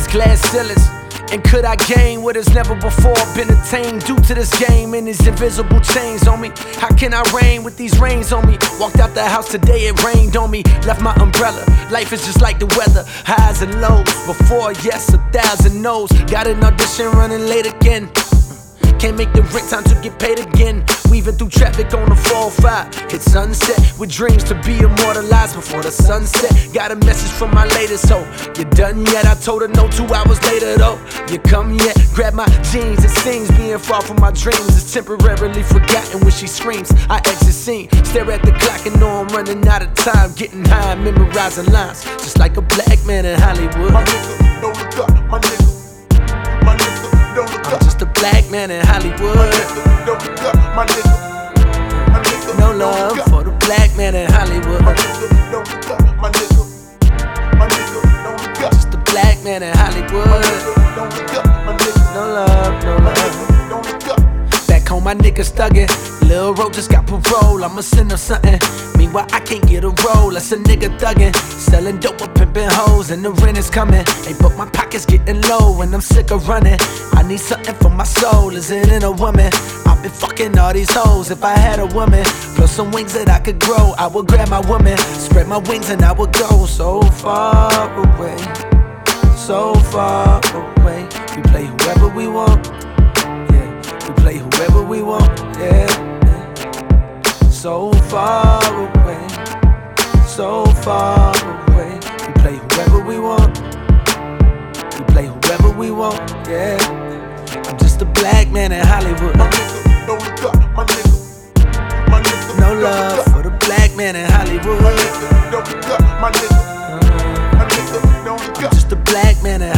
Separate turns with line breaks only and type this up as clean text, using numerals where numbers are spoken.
glass ceilings. And could I gain what has never before been attained due to this game and these invisible chains on me? How can I reign with these reins on me? Walked out the house today, it rained on me. Left my umbrella, life is just like the weather. Highs and lows, before yes, 1,000 no's. Got an audition running late again. Can't make the rent, time to get paid again. Weaving through traffic on the 405. Hit sunset with dreams to be immortalized before the sunset. Got a message from my latest hoe. You done yet? I told her no 2 hours later though. You come yet? Grab my jeans. It seems being far from my dreams is temporarily forgotten when she screams. I exit scene, stare at the clock and know I'm running out of time. Getting high, memorizing lines, just like a black man in Hollywood.
My nigga, don't look up, my nigga. My nigga, don't look up.
I'm just a black man in Hollywood.
My nigga, don't look up, my nigga. My nigga,
no love for the black man in Hollywood.
My nigga, don't look up, my nigga. My nigga, don't look up.
Just a black man in Hollywood.
My nigga, don't look up, my nigga.
No love, no
My
love.
nigga, don't look up.
Back home, my niggas thuggin'. Lil' Ro just got parole, I'ma send him something. Meanwhile, I can't get a roll, that's a nigga thuggin'. Selling dope or pimpin' hoes, and the rent is coming. Hey, but my pocket's getting low, and I'm sick of running. I need something for my soul, is it in a woman? I've been fucking all these hoes, if I had a woman. Plus some wings that I could grow, I would grab my woman. Spread my wings and I would go so far away. So far away. We play whoever we want. We play whoever we want, yeah. So far away, so far away. We play whoever we want. We play whoever we want, yeah. I'm just a black man in Hollywood.
My nigga, don't look up, my nigga. My nigga,
no love for the black man in Hollywood.
My nigga, don't look up, my nigga. My nigga, don't look up.
I'm just a black man in